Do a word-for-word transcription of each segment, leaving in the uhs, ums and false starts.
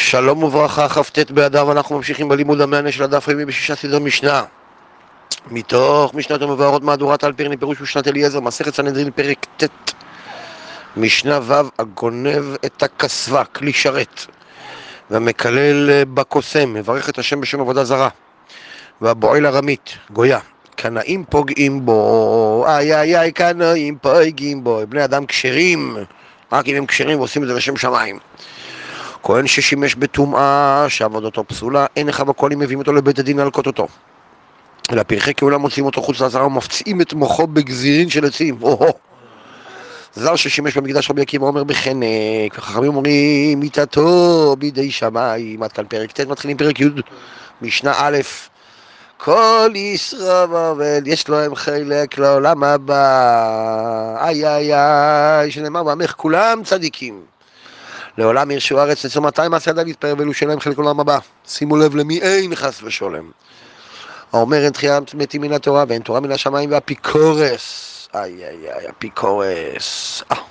שלום וברכה, כ"ט באדר, אנחנו ממשיכים בלימוד המענה של הדף היומי בשישה סדרי משנה. מתוך משנת המבוארות מהדורת אלפרין פירוש משנת אליעזר, מסכת סנהדרין פרק ט', משנה ו', הגונב את הכסווה, כלי שרת, והמקלל בקוסם, מברך את השם בשם עבודה זרה, והבועל ארמית, גויה. קנאים פוגעים בו, איי איי איי, קנאים פוגעים בו, בני אדם כשרים, רק אם הם כשרים ועושים את זה לשם שמיים. כהן ששימש בטומאה, שעבודתו פסולה, אין אחד בקהלים מביאים אותו לבית הדין להלקות אותו. אלא פרחי כהונה מוציאים אותו חוץ לעזרה ומפציעים את מוחו בגזירין של עצים. או-הו. זר ששימש במקדש רבי עקיבא אומר בחנק, וחכמים אומרים מיתתו בידי שמיים. עד כאן פרק ט', מתחילים פרק י', משנה א', כל ישראל יש להם חלק לעולם הבא, איי איי איי, שנאמר בעמך כולם צדיקים. לעולם ירשו הארץ לצום מאתיים מעשה ידי להתפאר, ואלו שלהם חלק לעולם הבא. שימו לב למי אין חס ושולם. האומר אין תחיית מתים מן התורה ואין תורה מן השמיים, והאפיקורס, איי איי איי, אפיקורס, אה.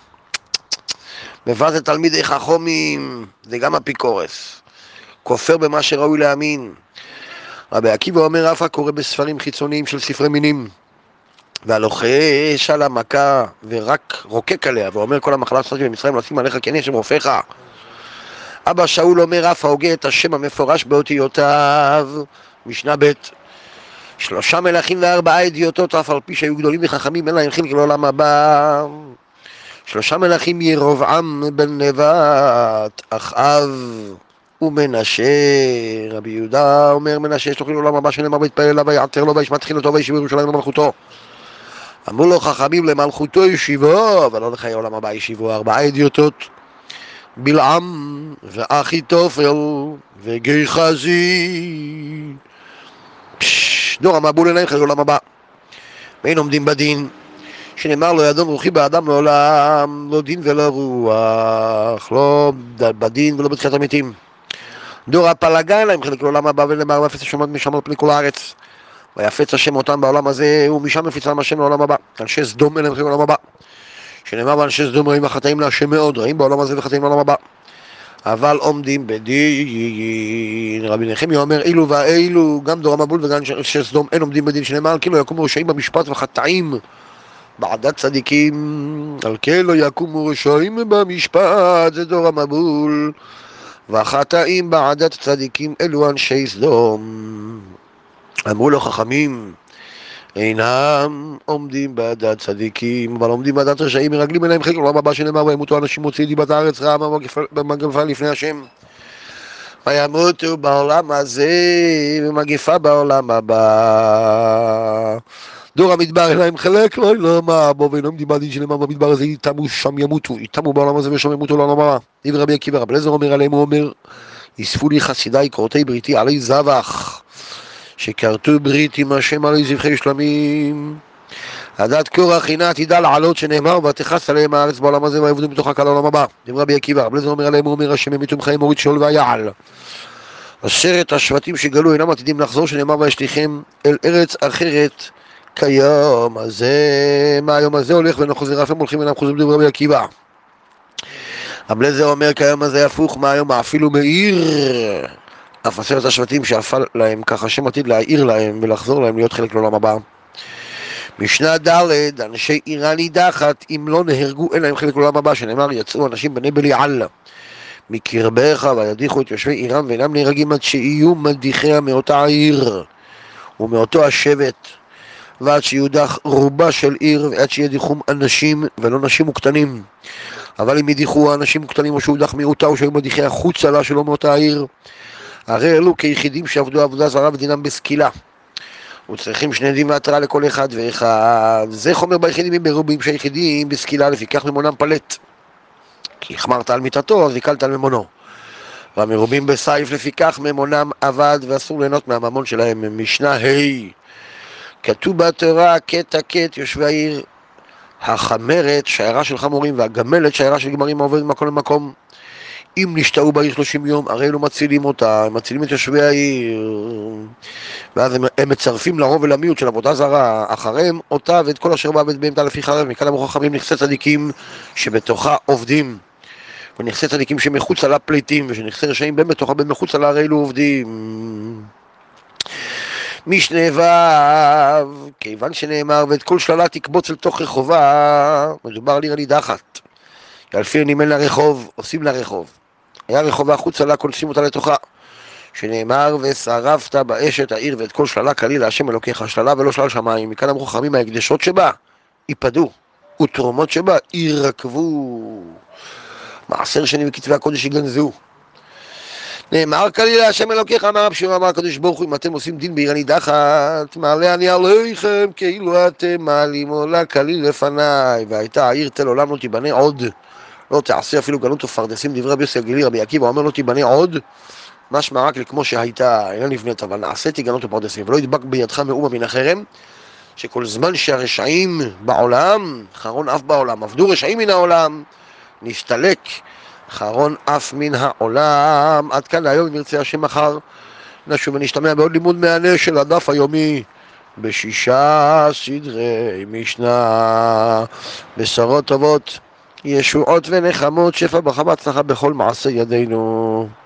מבז את תלמידי חכמים, זה גם אפיקורס. כופר במה שראוי להאמין. רבי עקיבא אומר אף הקורא בספרים חיצוניים של ספרי מינים, והלוחש על המכה ורק רוקק עליה ואומר כל המחלה שעשיתי במצרים לשים עליך כי אני השם רופאך. אבא שאול אומר אף ההוגה את השם המפורש באותיותיו, משנה ב', שלושה מלכים וארבעה אדיוטות, אף על פי שהיו גדולים וחכמים אין להם חלק לעולם הבא. שלושה מלכים ירבעם בן נבט, אחאב ומנשה. רבי יהודה אומר מנשה יש לו חלק לעולם הבא, שנאמר ויתפלל אליו ויעטר לו וישמע תחינתו וישב בירושלים למלכותו. אמרו לו חכמים למלכותו ישיבו, אבל לא לחיי עולם הבא ישיבו. ארבעה אדיוטות, בלעם ואחיתופל וגיחזי, דור המבול אליהם חיי עולם הבא. ואין עומדים בדין, שנאמר לו ידון רוחי באדם לעולם, לא דין ולא רוח, לא בדין ולא בתחיית המתים. דור הפלגה אליהם חלק לעולם הבא, ונאמר ואפס השמות משם על פני כל הארץ, ויפץ השם אותם בעולם הזה, ומשם מפיצם השם לעולם הבא. אנשי סדום אליהם חלק לעולם הבא, שנאמר באנשי סדום רעים וחטאים להשם מאוד, רעים בעולם הזה וחטאים לעולם הבא, אבל עומדים בדין. רבי נחמיה אומר אילו ואילו, גם דור המבול וגם אנשי סדום אין עומדים בדין, שנאמר כי לא יקומו רשעים במשפט וחטאים בעדת צדיקים, על כן לא יקומו רשעים במשפט, זה דור המבול, וחטאים בעדת צדיקים אלו אנשי סדום. אמרו לו חכמים אינם עומדים בעדת צדיקים, אבל עומדים בעדת רשעים, מרגלים אליהם חלק לעולם הבא, שנאמר וימותו אנשים מוציאי דיבת הארץ רעה במגפה לפני השם, וימותו בעולם הזה ומגפה בעולם הבא. דור המדבר אליהם חלק לעולם הבא, ואינם עומדים בדין, שנאמר במדבר הזה יתמו שם ימותו, יתמו בעולם הזה ושם ימותו לעולם הבא. דברי רבי עקיבא, רבי אליעזר אומר עליהם, הוא אומר יספו לי חסידיי כורתי בריתי עלי זבח, שכרתו ברית עם השם עלי זבחי שלמים. עדת קורח הנה עתידה לעלות, שנאמר ותכס עליהם הארץ בעולם הזה ויעבדו בתוכה כל העולם הבא. דברי רבי עקיבא, רבי אליעזר אומר עליהם, הוא אומר השם ימיתו מחיים מוריד שאול ויעל. עשרת השבטים שגלו אינם עתידים לחזור, שנאמר וישליכם אל ארץ אחרת כיום הזה. מה היום הזה הולך ואינו חוזר, אף הם הולכים אינם חוזרים. דברי רבי עקיבא, רבי אליעזר אומר כיום הזה הפוך, מה היום אפילו מאיר. אף עשרת השבטים שאפל להם, ככה השם עתיד להעיר להם ולחזור להם להיות חלק לעולם הבא. משנה ד', אנשי איראן נידחת, אם לא נהרגו אין להם חלק לעולם הבא, שנאמר יצאו אנשים בני בליעל מקרבך וידיחו את יושבי איראן ואינם נהרגים עד שיהיו מדיחיה מאותה העיר ומאותו השבט, ועד שיודח רובה של עיר, ועד שידיחום אנשים ולא נשים וקטנים. אבל אם ידיחו אנשים וקטנים או שיודח מיעוטה או שהיו מדיחי החוץ עלה שלא מאותה העיר, הרי אלו כיחידים שעבדו עבודה זרה ודינם בסקילה, וצריכים שני דין והתרה לכל אחד ואחד. זה חומר ביחידים אם ברובים שהיחידים בסקילה, לפיכך ממונם פלט, כי החמרת על מיטתו אז הקלת על ממונו, והמרובים בסייף לפיכך ממונם עבד ואסור ליהנות מהממון שלהם. משנה ה', כתוב בתורה קטע קט יושבי העיר, החמרת שיירה של חמורים והגמלת שיירה של גמרים העובד ממקום למקום. אם נשתהו בעיר שלושים יום, הרי לא מצילים אותה, הם מצילים את יושבי העיר, ואז הם, הם מצרפים לרוב ולמיעוט של עבודה זרה, אחריהם אותה ואת כל אשר בעבד בהמתה לפי חרב, מכאן אמרו חכמים נכסי צדיקים שבתוכה עובדים. ונכסי צדיקים שמחוץ על הפליטים, ושנכסי רשעים בין בתוכה בין מחוץ על הרי אלו עובדים. משנה ו' כיוון שנאמר ואת כל שללה תקבוץ אל תוך רחובה, מדובר על עיר הנידחת. אלפי נימן לרחוב, עושים לרחוב. היה רחובה חוצה לה, כונסים אותה לתוכה. שנאמר ושרפת באש את העיר ואת כל שללה כליל להשם אלוקיך, שללה ולא שלל שמיים. מכאן אמרו חכמים ההקדשות שבה ייפדו, ותרומות שבה יירקבו. מעשר שני בכתבי הקודש יגנזו. נאמר כליל להשם אלוקיך, אמר רב שמעון אמר הקדוש ברוך הוא, אם אתם עושים דין בעיר הנידחת, מעלה אני עליכם כאילו אתם מעלים עולה כליל לפניי. והייתה העיר תל עולם לא תיבנה עוד, לא תעשה אפילו גלות ופרדסים. דברי רבי יוסי הגלילי רבי עקיבא אומר לא תיבנה עוד, משמע רק לכמו שהייתה, אינה נבנית, אבל נעשיתי גלות ופרדסים, ולא ידבק בידך מאומה מן החרם, שכל זמן שהרשעים בעולם, חרון אף בעולם, עבדו רשעים מן העולם, נסתלק חרון אף מן העולם. עד כאן להיום, אם ירצה השם מחר נשוב ונשתמע בעוד לימוד מהנה של הדף היומי בשישה סדרי משנה. בשורות טובות, ישועות ונחמות, שפע ברכה והצלחה בכל מעשה ידינו.